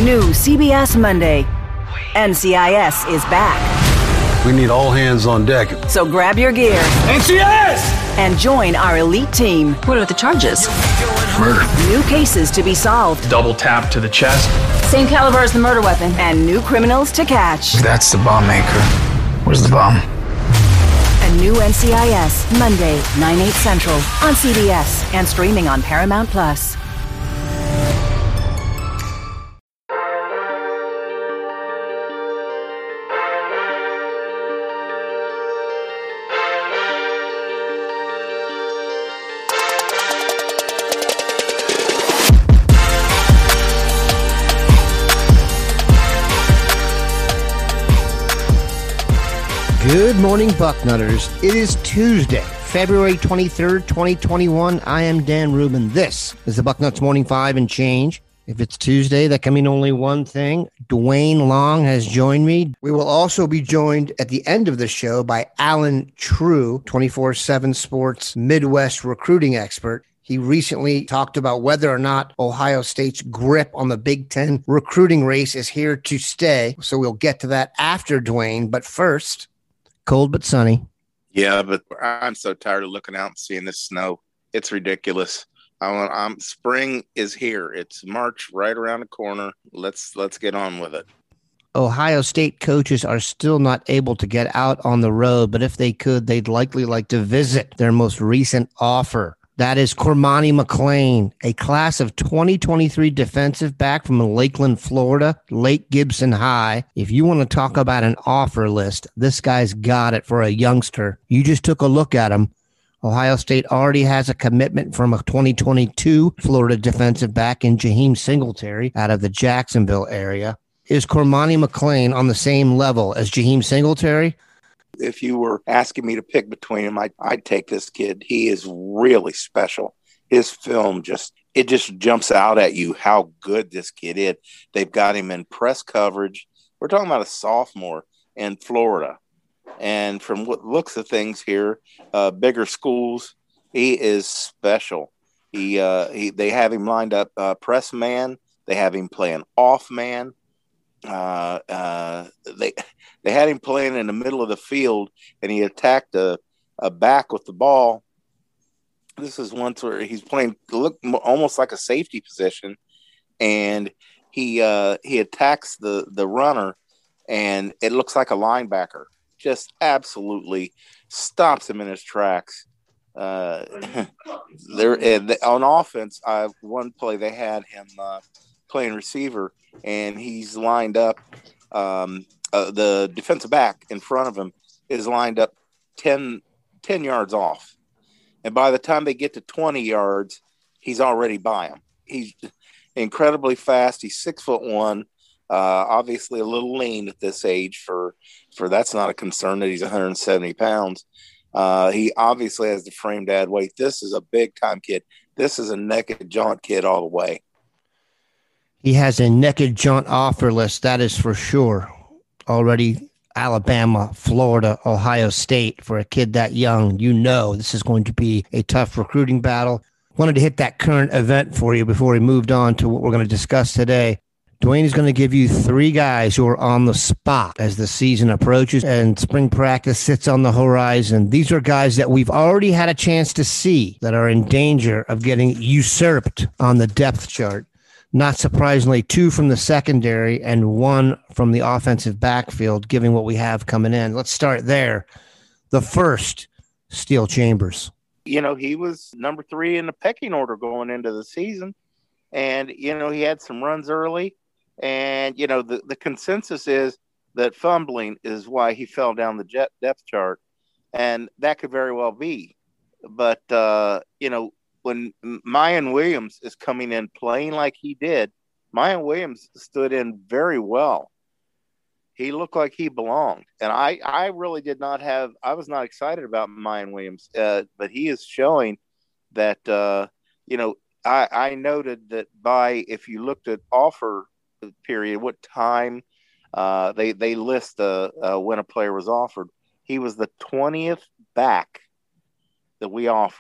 New CBS Monday. NCIS is back. We need all hands on deck. So grab your gear. NCIS! And join our elite team. What are the charges? Murder. New cases to be solved. Double tap to the chest. Same caliber as the murder weapon. And new criminals to catch. That's the bomb maker. Where's the bomb? A new NCIS, Monday, 9/8 Central, on CBS and streaming on Paramount+. Good morning, Bucknutters. It is Tuesday, February 23rd, 2021. I am Dan Rubin. This is the Bucknuts Morning 5 and change. If it's Tuesday, that can mean only one thing. Dwayne Long has joined me. We will also be joined at the end of the show by Alan True, 24/7 Sports Midwest recruiting expert. He recently talked about whether or not Ohio State's grip on the Big Ten recruiting race is here to stay. So we'll get to that after Dwayne. But first, cold but sunny. Yeah, but I'm so tired of looking out and seeing this snow. It's ridiculous. Spring is here. It's March right around the corner. Let's get on with it. Ohio State coaches are still not able to get out on the road, but if they could, they'd likely like to visit their most recent offer. That is Cormani McClain, a class of 2023 defensive back from Lakeland, Florida, Lake Gibson High. If you want to talk about an offer list, this guy's got it for a youngster. You just took a look at him. Ohio State already has a commitment from a 2022 Florida defensive back in Jaheim Singletary out of the Jacksonville area. Is Cormani McClain on the same level as Jaheim Singletary? If you were asking me to pick between them, I'd take this kid. He is really special. His film just jumps out at you how good this kid is. They've got him in press coverage. We're talking about a sophomore in Florida. And from what looks of things here, bigger schools, he is special. They have him lined up press man. They have him playing off man. They had him playing in the middle of the field, and he attacked a back with the ball. This is once where he's playing almost like a safety position, and he attacks the runner, and it looks like a linebacker. Just absolutely stops him in his tracks. On offense, one play they had him playing receiver, and he's lined up. The defensive back in front of him is lined up 10 yards off. And by the time they get to 20 yards, he's already by him. He's incredibly fast. He's 6'1", obviously a little lean at this age for that's not a concern that he's 170 pounds. He obviously has the frame to add weight. This is a big time kid. This is a naked jaunt kid all the way. He has a naked jaunt offer list, that is for sure. Already Alabama, Florida, Ohio State. For a kid that young, you know this is going to be a tough recruiting battle. Wanted to hit that current event for you before we moved on to what we're going to discuss today. Dwayne is going to give you three guys who are on the spot as the season approaches and spring practice sits on the horizon. These are guys that we've already had a chance to see that are in danger of getting usurped on the depth chart. Not surprisingly, two from the secondary and one from the offensive backfield, given what we have coming in. Let's start there. The first, Steele Chambers. You know, he was number 3 in the pecking order going into the season. And, you know, he had some runs early. And, you know, the consensus is that fumbling is why he fell down the depth chart. And that could very well be. But, you know, when Mayan Williams is coming in playing like he did, Mayan Williams stood in very well. He looked like he belonged. And I really did not have – I was not excited about Mayan Williams. But he is showing that, you know, I noted that if you looked at offer period, what time they list when a player was offered, he was the 20th back that we offered.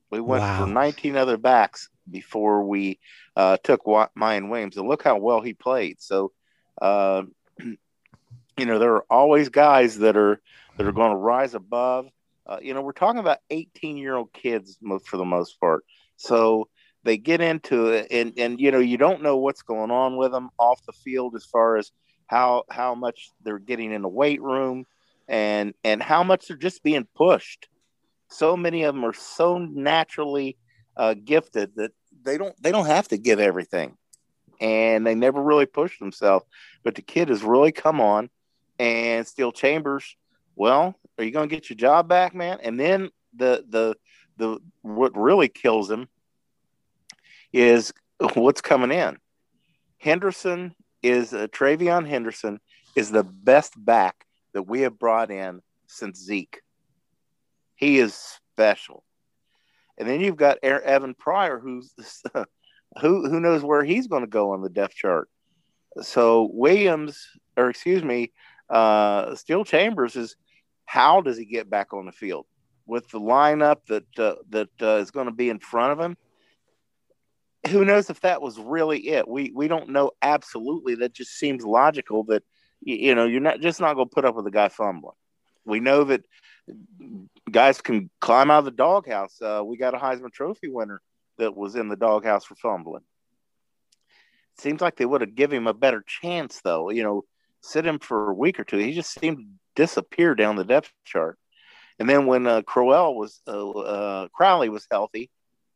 We went for Wow. 19 other backs before we took Mayan Williams, and look how well he played. So, uh, there are always guys that are going to rise above. We're talking about 18-year-old kids for the most part. So they get into it, and you don't know what's going on with them off the field as far as how much they're getting in the weight room, and how much they're just being pushed. So many of them are so naturally gifted that they don't have to give everything, and they never really push themselves. But the kid has really come on, and Steel Chambers. Well, are you going to get your job back, man? And then the what really kills him is what's coming in. Henderson is Travion Henderson is the best back that we have brought in since Zeke. He is special. And then you've got Evan Pryor, who's who knows where he's going to go on the depth chart. So Steel Chambers is, how does he get back on the field with the lineup that is going to be in front of him? Who knows if that was really it? We don't know absolutely. That just seems logical that you're not going to put up with a guy fumbling. We know that guys can climb out of the doghouse. We got a Heisman Trophy winner that was in the doghouse for fumbling. Seems like they would have given him a better chance, though. Sit him for a week or two. He just seemed to disappear down the depth chart. And then when Crowley was healthy,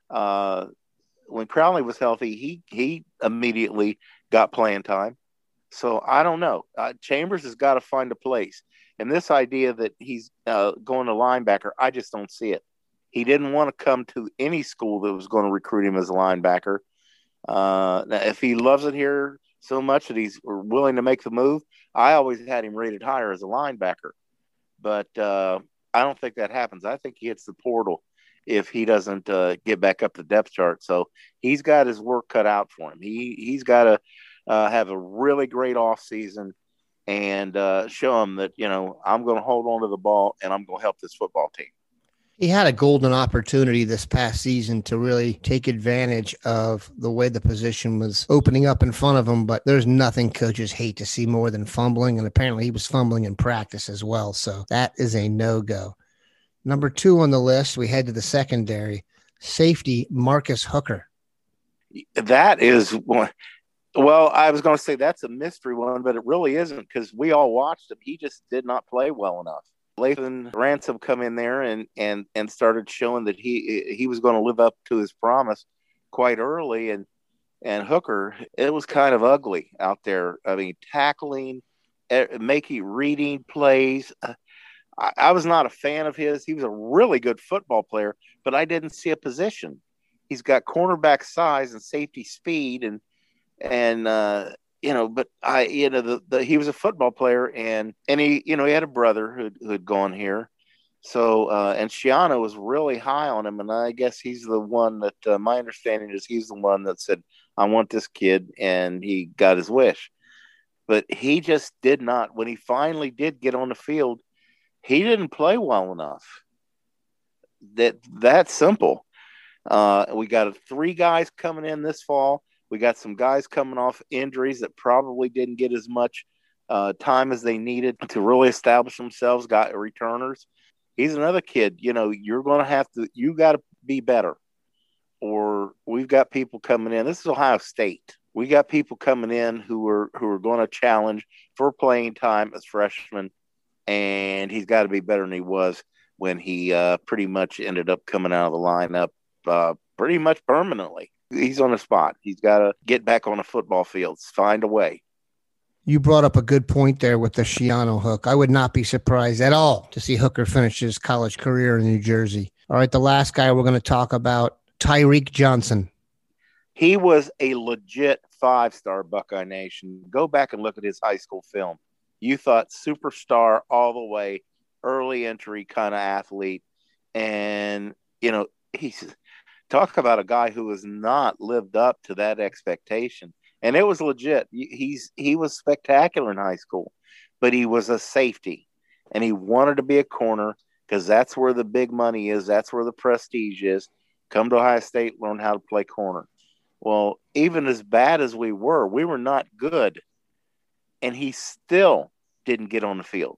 he immediately got playing time. So I don't know. Chambers has got to find a place. And this idea that he's going to linebacker, I just don't see it. He didn't want to come to any school that was going to recruit him as a linebacker. Now, if he loves it here so much that he's willing to make the move, I always had him rated higher as a linebacker. But I don't think that happens. I think he hits the portal if he doesn't get back up the depth chart. So he's got his work cut out for him. He's got to have a really great offseason and show him that, I'm going to hold on to the ball and I'm going to help this football team. He had a golden opportunity this past season to really take advantage of the way the position was opening up in front of him, but there's nothing coaches hate to see more than fumbling, and apparently he was fumbling in practice as well, so that is a no-go. Number 2 on the list, we head to the secondary, safety Marcus Hooker. That is one. Well, I was going to say that's a mystery one, but it really isn't, because we all watched him. He just did not play well enough. Lathan Ransom come in there and started showing that he was going to live up to his promise quite early, and Hooker, it was kind of ugly out there. I mean, tackling, reading plays. I was not a fan of his. He was a really good football player, but I didn't see a position. He's got cornerback size and safety speed, but he was a football player, and he had a brother who'd gone here. So, and Shiano was really high on him. And I guess he's the one that, my understanding is he's the one that said, I want this kid. And he got his wish, but he just did not, when he finally did get on the field, he didn't play well enough. That's simple. We got 3 guys coming in this fall. We got some guys coming off injuries that probably didn't get as much time as they needed to really establish themselves, got returners. He's another kid, you're going to you got to be better. Or we've got people coming in. This is Ohio State. We got people coming in who are going to challenge for playing time as freshmen. And he's got to be better than he was when he pretty much ended up coming out of the lineup pretty much permanently. He's on the spot. He's got to get back on the football field, find a way. You brought up a good point there with the Shiano hook. I would not be surprised at all to see Hooker finish his college career in New Jersey. All right, the last guy we're going to talk about, Tyreek Johnson. He was a legit 5-star Buckeye Nation. Go back and look at his high school film. You thought superstar all the way, early entry kind of athlete. And, he's talk about a guy who has not lived up to that expectation. And it was legit. He was spectacular in high school, but he was a safety, and he wanted to be a corner because that's where the big money is. That's where the prestige is. come to Ohio State, learn how to play corner. Well, even as bad as we were not good. And he still didn't get on the field.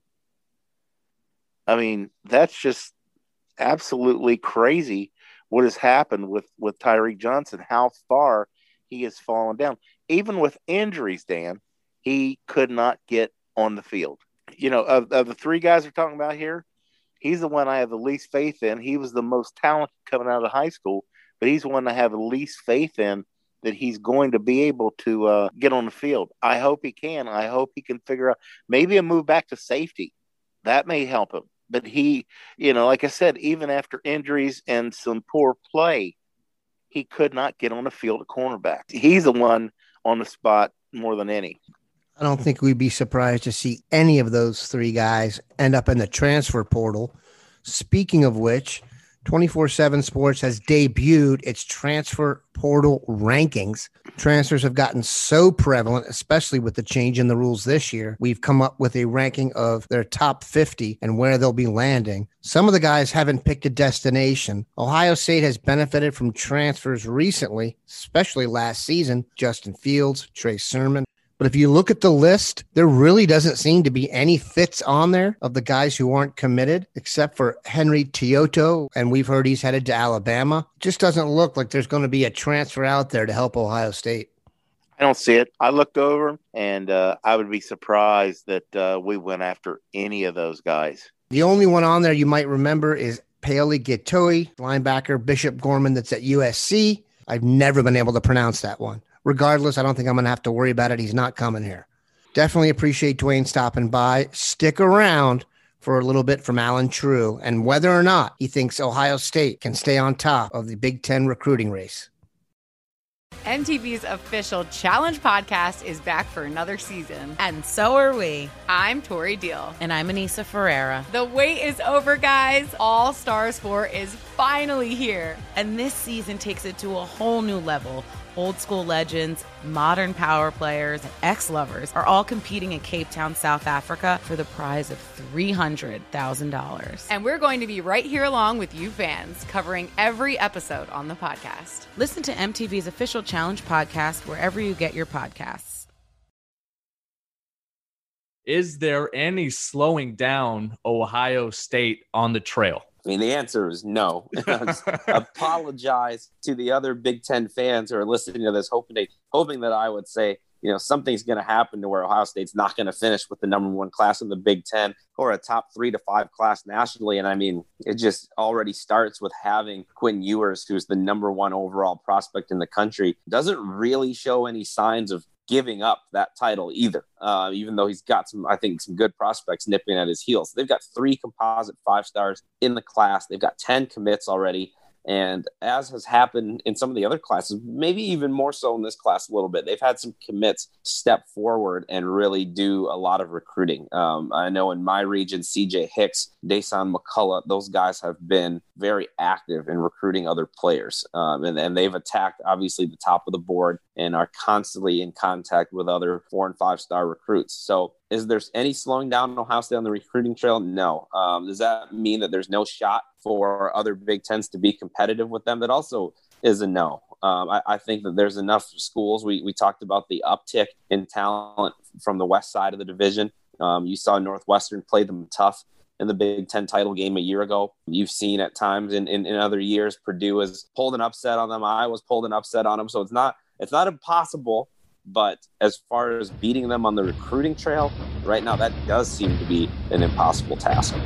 I mean, that's just absolutely crazy what has happened with Tyreek Johnson, how far he has fallen down. Even with injuries, Dan, he could not get on the field. You know, of the three guys we're talking about here, he's the one I have the least faith in. He was the most talented coming out of high school, but he's the one I have the least faith in that he's going to be able to get on the field. I hope he can. I hope he can figure out maybe a move back to safety. That may help him. But he, you know, like I said, even after injuries and some poor play, he could not get on the field at cornerback. He's the one on the spot more than any. I don't think we'd be surprised to see any of those three guys end up in the transfer portal. Speaking of which, 24/7 Sports has debuted its transfer portal rankings. Transfers have gotten so prevalent, especially with the change in the rules this year. We've come up with a ranking of their top 50 and where they'll be landing. Some of the guys haven't picked a destination. Ohio State has benefited from transfers recently, especially last season. Justin Fields, Trey Sermon. But if you look at the list, there really doesn't seem to be any fits on there of the guys who aren't committed, except for Henry Tioto, and we've heard he's headed to Alabama. It just doesn't look like there's going to be a transfer out there to help Ohio State. I don't see it. I looked over, and I would be surprised that we went after any of those guys. The only one on there you might remember is Paoli Gitoi, linebacker Bishop Gorman that's at USC. I've never been able to pronounce that one. Regardless, I don't think I'm going to have to worry about it. He's not coming here. Definitely appreciate Dwayne stopping by. Stick around for a little bit from Alan True and whether or not he thinks Ohio State can stay on top of the Big Ten recruiting race. MTV's official Challenge podcast is back for another season. And so are we. I'm Tori Deal. And I'm Anissa Ferreira. The wait is over, guys. All Stars 4 is finally here. And this season takes it to a whole new level. Old school legends, modern power players, and ex-lovers are all competing in Cape Town, South Africa for the prize of $300,000. And we're going to be right here along with you fans, covering every episode on the podcast. Listen to MTV's official Challenge podcast wherever you get your podcasts. Is there any slowing down Ohio State on the trail? I mean, the answer is no. Apologize to the other Big Ten fans who are listening to this, hoping that I would say, you know, something's going to happen to where Ohio State's not going to finish with the number one class in the Big Ten or a top 3 to 5 class nationally. And I mean, it just already starts with having Quinn Ewers, who's the number 1 overall prospect in the country, doesn't really show any signs of giving up that title either, even though he's got some good prospects nipping at his heels. They've got 3 composite 5-stars in the class. They've got 10 commits already. And as has happened in some of the other classes, maybe even more so in this class a little bit, they've had some commits step forward and really do a lot of recruiting. I know in my region, CJ Hicks, Dason McCullough, those guys have been very active in recruiting other players. And they've attacked, obviously, the top of the board and are constantly in contact with other 4- and 5-star recruits. So is there any slowing down in Ohio State on the recruiting trail? No. Does that mean that there's no shot for other Big Tens to be competitive with them? That also is a no. I think that there's enough schools. We talked about the uptick in talent from the west side of the division. You saw Northwestern play them tough in the Big Ten title game a year ago. You've seen at times in other years, Purdue has pulled an upset on them. Iowa's pulled an upset on them. So it's not impossible. But as far as beating them on the recruiting trail, right now, that does seem to be an impossible task.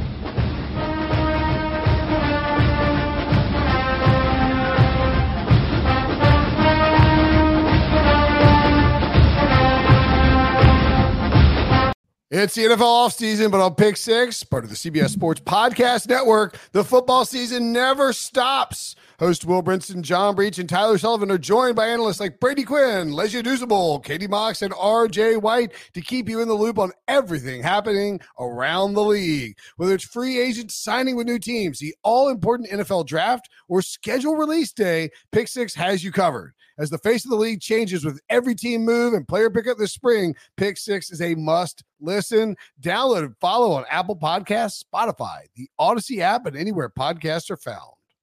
It's the NFL offseason, but on Pick 6, part of the CBS Sports Podcast Network, the football season never stops. Host Will Brinson, John Breach, and Tyler Sullivan are joined by analysts like Brady Quinn, Lesia Dusable, Katie Mox, and RJ White to keep you in the loop on everything happening around the league. Whether it's free agents signing with new teams, the all-important NFL draft, or schedule release day, Pick 6 has you covered. As the face of the league changes with every team move and player pickup this spring, Pick 6 is a must listen. Download and follow on Apple Podcasts, Spotify, the Odyssey app, and anywhere podcasts are found.